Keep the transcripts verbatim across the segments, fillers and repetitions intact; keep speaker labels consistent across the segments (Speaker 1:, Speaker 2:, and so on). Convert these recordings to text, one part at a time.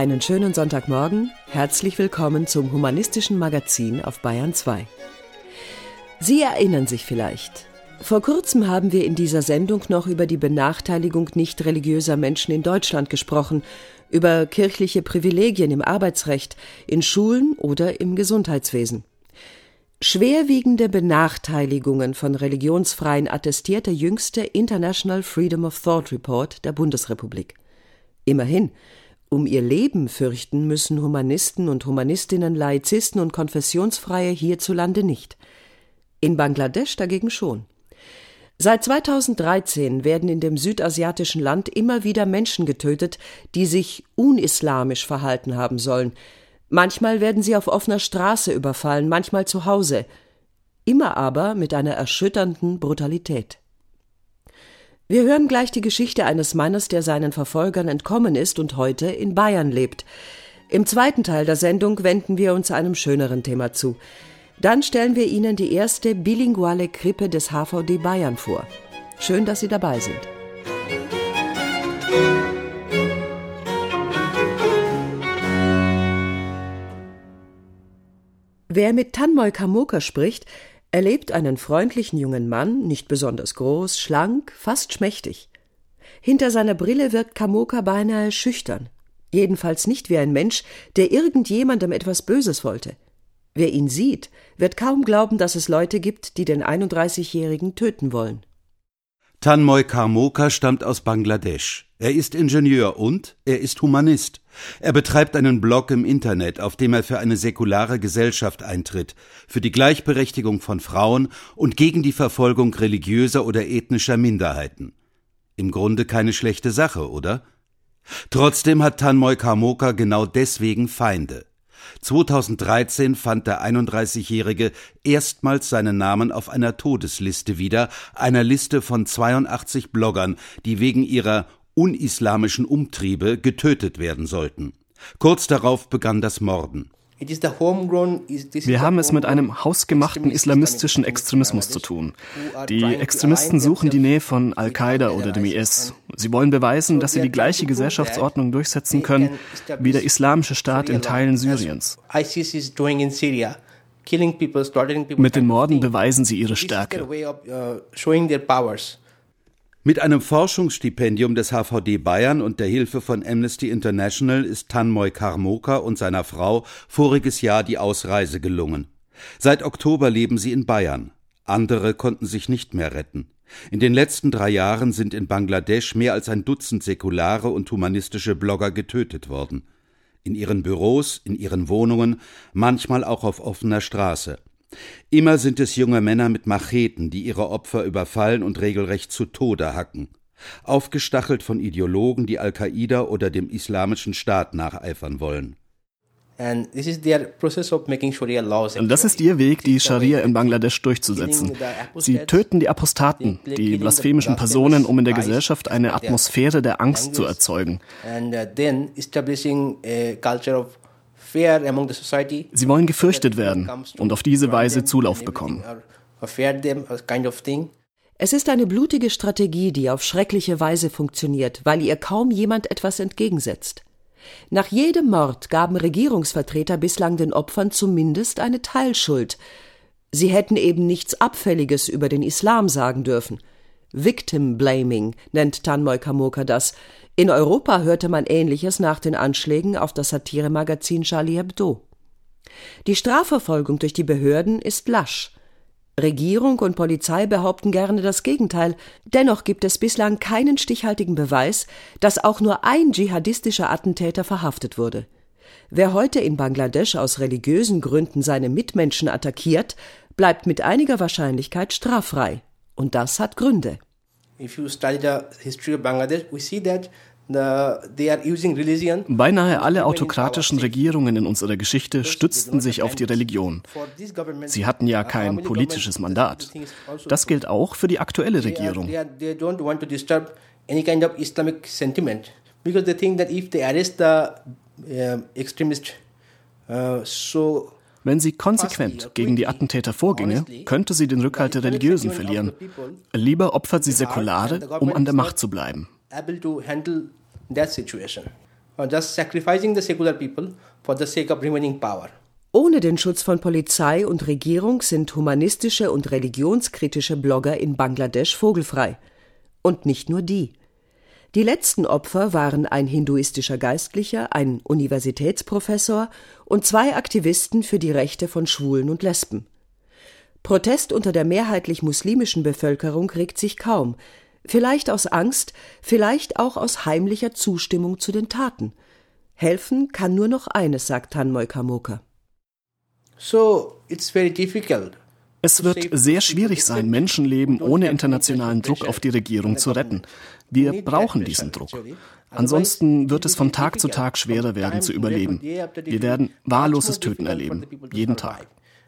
Speaker 1: Einen schönen Sonntagmorgen, herzlich willkommen zum Humanistischen Magazin auf Bayern zwei. Sie erinnern sich vielleicht, vor kurzem haben wir in dieser Sendung noch über die Benachteiligung nicht religiöser Menschen in Deutschland gesprochen, über kirchliche Privilegien im Arbeitsrecht, in Schulen oder im Gesundheitswesen. Schwerwiegende Benachteiligungen von Religionsfreien attestiert der jüngste International Freedom of Thought Report der Bundesrepublik. Immerhin, um ihr Leben fürchten müssen Humanisten und Humanistinnen, Laizisten und Konfessionsfreie hierzulande nicht. In Bangladesch dagegen schon. Seit zweitausenddreizehn werden in dem südasiatischen Land immer wieder Menschen getötet, die sich unislamisch verhalten haben sollen. Manchmal werden sie auf offener Straße überfallen, manchmal zu Hause. Immer aber mit einer erschütternden Brutalität. Wir hören gleich die Geschichte eines Mannes, der seinen Verfolgern entkommen ist und heute in Bayern lebt. Im zweiten Teil der Sendung wenden wir uns einem schöneren Thema zu. Dann stellen wir Ihnen die erste bilinguale Krippe des H V D Bayern vor. Schön, dass Sie dabei sind. Wer mit Tanmoy Kamoka spricht, erlebt einen freundlichen jungen Mann, nicht besonders groß, schlank, fast schmächtig. Hinter seiner Brille wirkt Kamoka beinahe schüchtern. Jedenfalls nicht wie ein Mensch, der irgendjemandem etwas Böses wollte. Wer ihn sieht, wird kaum glauben, dass es Leute gibt, die den einunddreißigjährigen töten wollen.
Speaker 2: Tanmoy Kamoka stammt aus Bangladesch. Er ist Ingenieur und er ist Humanist. Er betreibt einen Blog im Internet, auf dem er für eine säkulare Gesellschaft eintritt, für die Gleichberechtigung von Frauen und gegen die Verfolgung religiöser oder ethnischer Minderheiten. Im Grunde keine schlechte Sache, oder? Trotzdem hat Tanmoy Kamoka genau deswegen Feinde. zweitausenddreizehn fand der einunddreißigjährige erstmals seinen Namen auf einer Todesliste wieder, einer Liste von zweiundachtzig Bloggern, die wegen ihrer unislamischen Umtriebe getötet werden sollten. Kurz darauf begann das Morden.
Speaker 3: Wir haben es mit einem hausgemachten islamistischen Extremismus zu tun. Die Extremisten suchen die Nähe von Al-Qaida oder dem I S. Sie wollen beweisen, dass sie die gleiche Gesellschaftsordnung durchsetzen können wie der Islamische Staat in Teilen Syriens. Mit den Morden beweisen sie ihre Stärke.
Speaker 2: Mit einem Forschungsstipendium des H V D Bayern und der Hilfe von Amnesty International ist Tanmoy Kamoka und seiner Frau voriges Jahr die Ausreise gelungen. Seit Oktober leben sie in Bayern. Andere konnten sich nicht mehr retten. In den letzten drei Jahren sind in Bangladesch mehr als ein Dutzend säkulare und humanistische Blogger getötet worden. In ihren Büros, in ihren Wohnungen, manchmal auch auf offener Straße. Immer sind es junge Männer mit Macheten, die ihre Opfer überfallen und regelrecht zu Tode hacken. Aufgestachelt von Ideologen, die Al-Qaida oder dem Islamischen Staat nacheifern wollen.
Speaker 3: Und das ist ihr Weg, die Scharia in Bangladesch durchzusetzen. Sie töten die Apostaten, die blasphemischen Personen, um in der Gesellschaft eine Atmosphäre der Angst zu erzeugen. Sie wollen gefürchtet werden und auf diese Weise Zulauf bekommen.
Speaker 1: Es ist eine blutige Strategie, die auf schreckliche Weise funktioniert, weil ihr kaum jemand etwas entgegensetzt. Nach jedem Mord gaben Regierungsvertreter bislang den Opfern zumindest eine Teilschuld. Sie hätten eben nichts Abfälliges über den Islam sagen dürfen. Victim Blaming nennt Tanmoy Kamoka das. In Europa hörte man Ähnliches nach den Anschlägen auf das Satiremagazin Charlie Hebdo. Die Strafverfolgung durch die Behörden ist lasch. Regierung und Polizei behaupten gerne das Gegenteil. Dennoch gibt es bislang keinen stichhaltigen Beweis, dass auch nur ein dschihadistischer Attentäter verhaftet wurde. Wer heute in Bangladesch aus religiösen Gründen seine Mitmenschen attackiert, bleibt mit einiger Wahrscheinlichkeit straffrei. Und das hat Gründe.
Speaker 3: If you study the history of Bangladesh, we see that Beinahe alle autokratischen Regierungen in unserer Geschichte stützten sich auf die Religion. Sie hatten ja kein politisches Mandat. Das gilt auch für die aktuelle Regierung. Wenn sie konsequent gegen die Attentäter vorginge, könnte sie den Rückhalt der Religiösen verlieren. Lieber opfert sie Säkulare, um an der Macht zu bleiben.
Speaker 4: just sacrificing the secular people for the sake of remaining power.
Speaker 1: Ohne den Schutz von Polizei und Regierung sind humanistische und religionskritische Blogger in Bangladesch vogelfrei. Und nicht nur die. Die letzten Opfer waren ein hinduistischer Geistlicher, ein Universitätsprofessor und zwei Aktivisten für die Rechte von Schwulen und Lesben. Protest unter der mehrheitlich muslimischen Bevölkerung regt sich kaum, vielleicht aus Angst, vielleicht auch aus heimlicher Zustimmung zu den Taten. Helfen kann nur noch eines, sagt Tanmoy Karmoker.
Speaker 4: So, it's very difficult.
Speaker 3: Es wird sehr schwierig sein, Menschenleben ohne internationalen Druck auf die Regierung zu retten. Wir brauchen diesen Druck. Ansonsten wird es von Tag zu Tag schwerer werden zu überleben. Wir werden wahlloses Töten erleben, jeden Tag.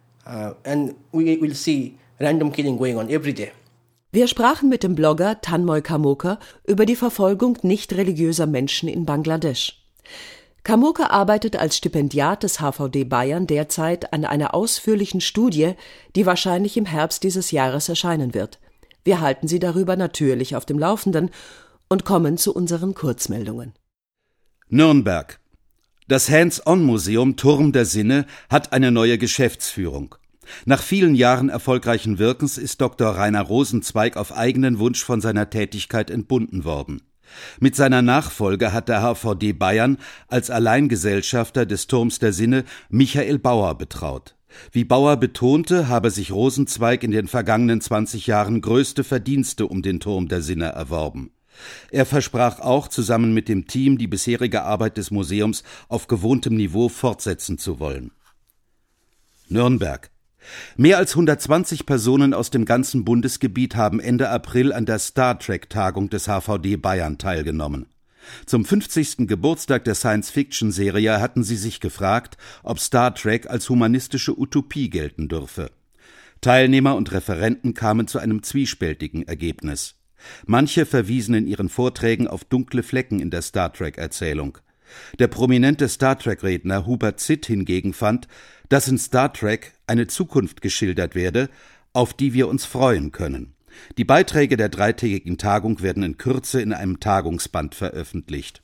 Speaker 1: Wir sprachen mit dem Blogger Tanmoy Karmoker über die Verfolgung nicht religiöser Menschen in Bangladesch. Karmoker arbeitet als Stipendiat des H V D Bayern derzeit an einer ausführlichen Studie, die wahrscheinlich im Herbst dieses Jahres erscheinen wird. Wir halten Sie darüber natürlich auf dem Laufenden und kommen zu unseren Kurzmeldungen.
Speaker 2: Nürnberg. Das Hands-on-Museum Turm der Sinne hat eine neue Geschäftsführung. Nach vielen Jahren erfolgreichen Wirkens ist Doktor Rainer Rosenzweig auf eigenen Wunsch von seiner Tätigkeit entbunden worden. Mit seiner Nachfolge hat der H V D Bayern als Alleingesellschafter des Turms der Sinne Michael Bauer betraut. Wie Bauer betonte, habe sich Rosenzweig in den vergangenen zwanzig Jahren größte Verdienste um den Turm der Sinne erworben. Er versprach auch, zusammen mit dem Team die bisherige Arbeit des Museums auf gewohntem Niveau fortsetzen zu wollen. Nürnberg. Mehr als hundertzwanzig Personen aus dem ganzen Bundesgebiet haben Ende April an der Star Trek-Tagung des H V D Bayern teilgenommen. Zum fünfzigsten Geburtstag der Science-Fiction-Serie hatten sie sich gefragt, ob Star Trek als humanistische Utopie gelten dürfe. Teilnehmer und Referenten kamen zu einem zwiespältigen Ergebnis. Manche verwiesen in ihren Vorträgen auf dunkle Flecken in der Star Trek-Erzählung. Der prominente Star Trek-Redner Hubert Zitt hingegen fand, dass in Star Trek eine Zukunft geschildert werde, auf die wir uns freuen können. Die Beiträge der dreitägigen Tagung werden in Kürze in einem Tagungsband veröffentlicht.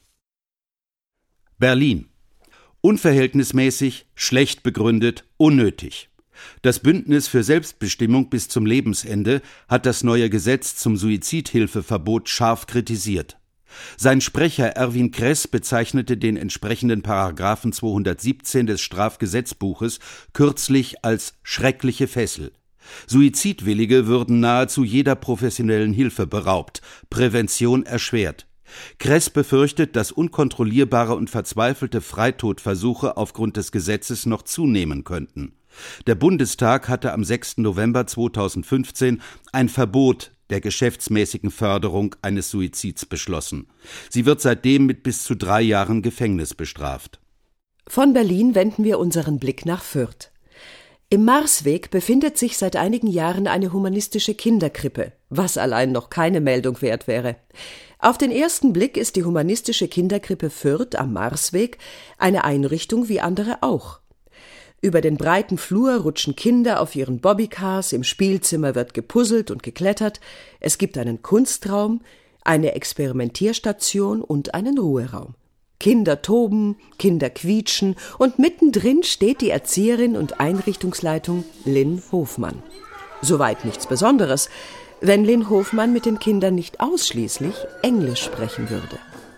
Speaker 2: Berlin. Unverhältnismäßig, schlecht begründet, unnötig. Das Bündnis für Selbstbestimmung bis zum Lebensende hat das neue Gesetz zum Suizidhilfeverbot scharf kritisiert. Sein Sprecher Erwin Kress bezeichnete den entsprechenden Paragraphen zweihundertsiebzehn des Strafgesetzbuches kürzlich als schreckliche Fessel. Suizidwillige würden nahezu jeder professionellen Hilfe beraubt, Prävention erschwert. Kress befürchtet, dass unkontrollierbare und verzweifelte Freitodversuche aufgrund des Gesetzes noch zunehmen könnten. Der Bundestag hatte am sechsten November zweitausendfünfzehn ein Verbot der geschäftsmäßigen Förderung eines Suizids beschlossen. Sie wird seitdem mit bis zu drei Jahren Gefängnis bestraft.
Speaker 1: Von Berlin wenden wir unseren Blick nach Fürth. Im Marsweg befindet sich seit einigen Jahren eine humanistische Kinderkrippe, was allein noch keine Meldung wert wäre. Auf den ersten Blick ist die humanistische Kinderkrippe Fürth am Marsweg eine Einrichtung wie andere auch. Über den breiten Flur rutschen Kinder auf ihren Bobbycars, im Spielzimmer wird gepuzzelt und geklettert, es gibt einen Kunstraum, eine Experimentierstation und einen Ruheraum. Kinder toben, Kinder quietschen und mittendrin steht die Erzieherin und Einrichtungsleitung Lynn Hofmann. Soweit nichts Besonderes, wenn Lynn Hofmann mit den Kindern nicht ausschließlich Englisch sprechen würde.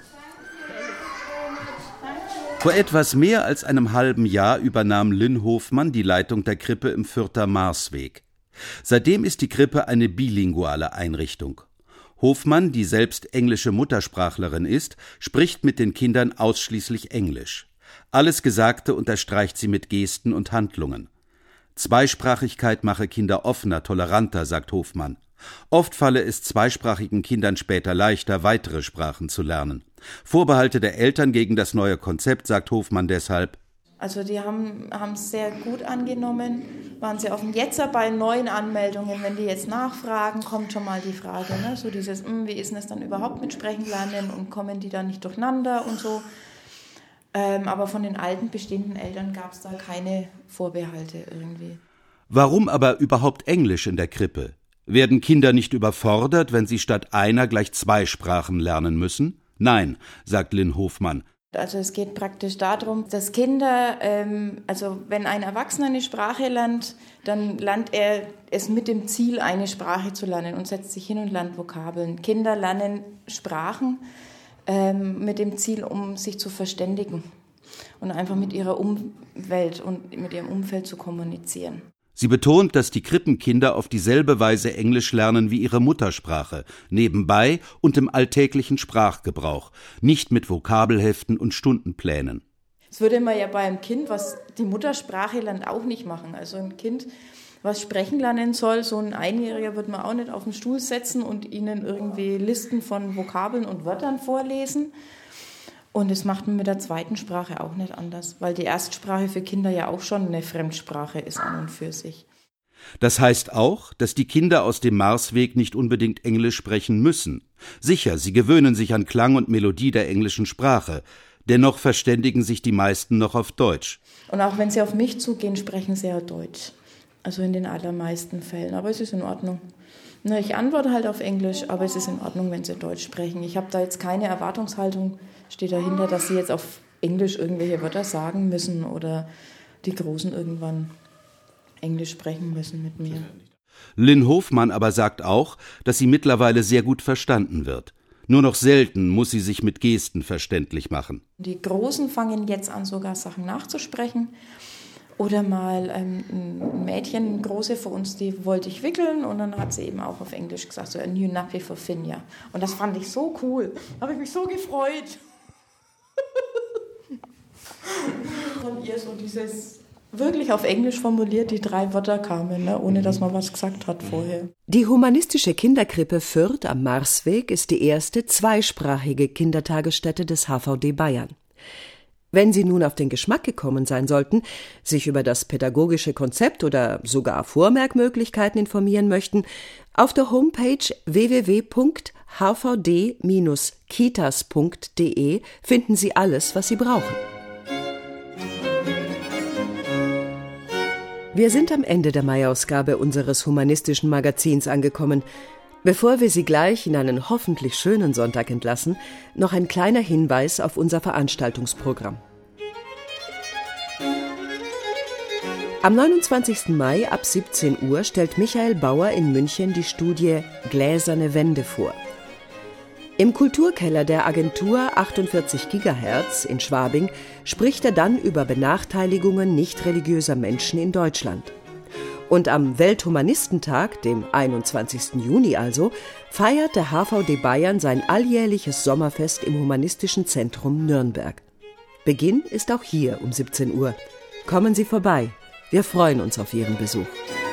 Speaker 2: Vor etwas mehr als einem halben Jahr übernahm Lynn Hofmann die Leitung der Krippe im Fürther Marsweg. Seitdem ist die Krippe eine bilinguale Einrichtung. Hofmann, die selbst englische Muttersprachlerin ist, spricht mit den Kindern ausschließlich Englisch. Alles Gesagte unterstreicht sie mit Gesten und Handlungen. Zweisprachigkeit mache Kinder offener, toleranter, sagt Hofmann. Oft falle es zweisprachigen Kindern später leichter, weitere Sprachen zu lernen. Vorbehalte der Eltern gegen das neue Konzept, sagt Hofmann deshalb.
Speaker 5: Also die haben es sehr gut angenommen, waren sehr offen. Jetzt bei neuen Anmeldungen, wenn die jetzt nachfragen, kommt schon mal die Frage, ne? So dieses, mh, wie ist denn das dann überhaupt mit Sprechen lernen und kommen die da nicht durcheinander und so. Ähm, aber von den alten bestehenden Eltern gab es da keine Vorbehalte irgendwie.
Speaker 2: Warum aber überhaupt Englisch in der Krippe? Werden Kinder nicht überfordert, wenn sie statt einer gleich zwei Sprachen lernen müssen? Nein, sagt Lynn Hofmann.
Speaker 5: Also es geht praktisch darum, dass Kinder, ähm, also wenn ein Erwachsener eine Sprache lernt, dann lernt er es mit dem Ziel, eine Sprache zu lernen und setzt sich hin und lernt Vokabeln. Kinder lernen Sprachen ähm, mit dem Ziel, um sich zu verständigen und einfach mit ihrer Umwelt und mit ihrem Umfeld zu kommunizieren.
Speaker 2: Sie betont, dass die Krippenkinder auf dieselbe Weise Englisch lernen wie ihre Muttersprache, nebenbei und im alltäglichen Sprachgebrauch, nicht mit Vokabelheften und Stundenplänen.
Speaker 5: Das würde man ja bei einem Kind, was die Muttersprache lernt, auch nicht machen. Also ein Kind, was sprechen lernen soll, so ein Einjähriger wird man auch nicht auf den Stuhl setzen und ihnen irgendwie Listen von Vokabeln und Wörtern vorlesen. Und das macht man mit der zweiten Sprache auch nicht anders, weil die Erstsprache für Kinder ja auch schon eine Fremdsprache ist an und für sich.
Speaker 2: Das heißt auch, dass die Kinder aus dem Marsweg nicht unbedingt Englisch sprechen müssen. Sicher, sie gewöhnen sich an Klang und Melodie der englischen Sprache. Dennoch verständigen sich die meisten noch auf Deutsch.
Speaker 5: Und auch wenn sie auf mich zugehen, sprechen sie ja Deutsch. Also in den allermeisten Fällen. Aber es ist in Ordnung. Ich antworte halt auf Englisch, aber es ist in Ordnung, wenn sie Deutsch sprechen. Ich habe da jetzt keine Erwartungshaltung, steht dahinter, dass sie jetzt auf Englisch irgendwelche Wörter sagen müssen oder die Großen irgendwann Englisch sprechen müssen mit mir.
Speaker 2: Lynn Hofmann aber sagt auch, dass sie mittlerweile sehr gut verstanden wird. Nur noch selten muss sie sich mit Gesten verständlich machen.
Speaker 5: Die Großen fangen jetzt an, sogar Sachen nachzusprechen. Oder mal ähm, ein Mädchen, ein Große für uns, die wollte ich wickeln und dann hat sie eben auch auf Englisch gesagt, so a new nappy for Finja. Und das fand ich so cool, habe ich mich so gefreut. Von ihr so dieses wirklich auf Englisch formuliert, die drei Wörter kamen, ne, ohne dass man was gesagt hat vorher.
Speaker 1: Die humanistische Kinderkrippe Fürth am Marsweg ist die erste zweisprachige Kindertagesstätte des H V D Bayern. Wenn Sie nun auf den Geschmack gekommen sein sollten, sich über das pädagogische Konzept oder sogar Vormerkmöglichkeiten informieren möchten, auf der Homepage w w w punkt h v d dash kitas punkt d e finden Sie alles, was Sie brauchen. Wir sind am Ende der Mai-Ausgabe unseres humanistischen Magazins angekommen. Bevor wir Sie gleich in einen hoffentlich schönen Sonntag entlassen, noch ein kleiner Hinweis auf unser Veranstaltungsprogramm. Am neunundzwanzigsten Mai ab siebzehn Uhr stellt Michael Bauer in München die Studie Gläserne Wände vor. Im Kulturkeller der Agentur achtundvierzig Gigahertz in Schwabing spricht er dann über Benachteiligungen nicht religiöser Menschen in Deutschland. Und am Welthumanistentag, dem einundzwanzigsten Juni also, feiert der H V D Bayern sein alljährliches Sommerfest im Humanistischen Zentrum Nürnberg. Beginn ist auch hier um siebzehn Uhr. Kommen Sie vorbei. Wir freuen uns auf Ihren Besuch.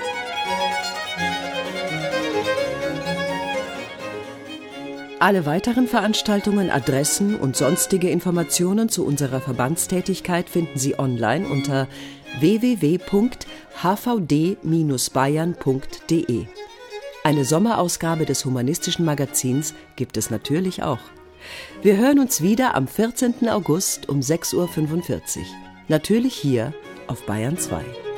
Speaker 1: Alle weiteren Veranstaltungen, Adressen und sonstige Informationen zu unserer Verbandstätigkeit finden Sie online unter w w w punkt h v d dash bayern punkt d e. Eine Sommerausgabe des humanistischen Magazins gibt es natürlich auch. Wir hören uns wieder am vierzehnten August um sechs Uhr fünfundvierzig. Natürlich hier auf Bayern zwei.